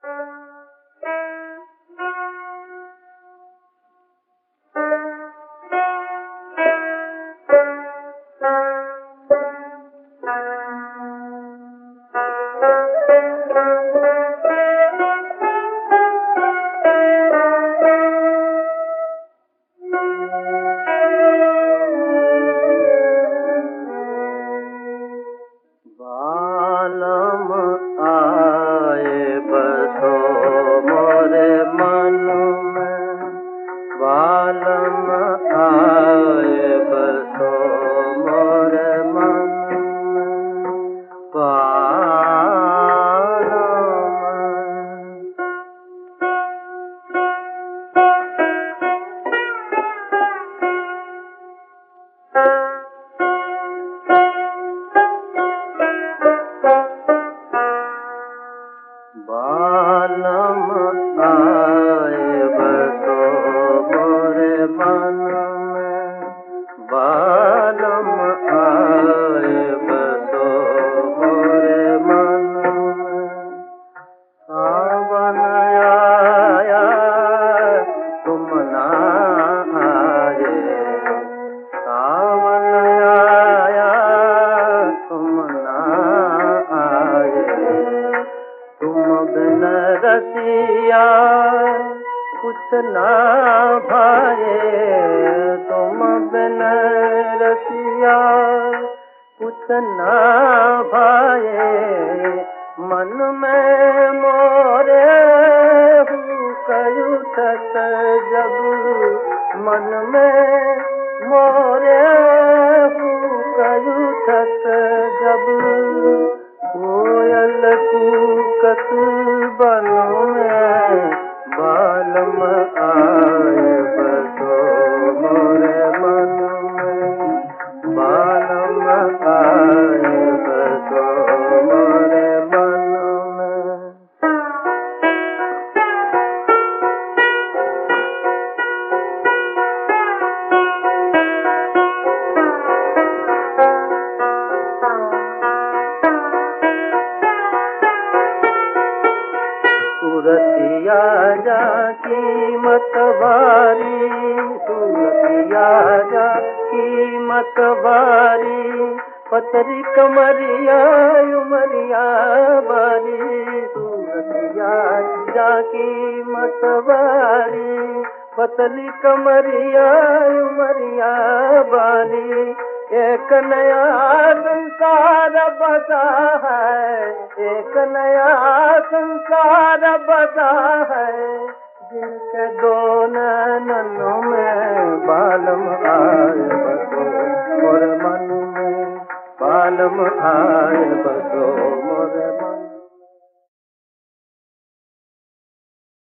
रसिया कुछ ना भाए, तुम बिन रसिया कुछ ना भाए। मन में मोरे उठत जब, मन में मोरे उठत जब, कोयल कूकत बन में बालम आए बसो मोरे मन में, बालम आए बसो मोरे मन में। सूरतिया जा कीमत भारी, सूरतिया जा कीमत भारी, पतरी कमरिया उमरिया बारी। सूरतिया जा कीमत भारी, पतली कमरिया उमरिया बारी। एक नया संसार बसा है, एक नया संसार बसा है, जिनके दो नैनों में बालम आए बसो और मन में बालम आए बसो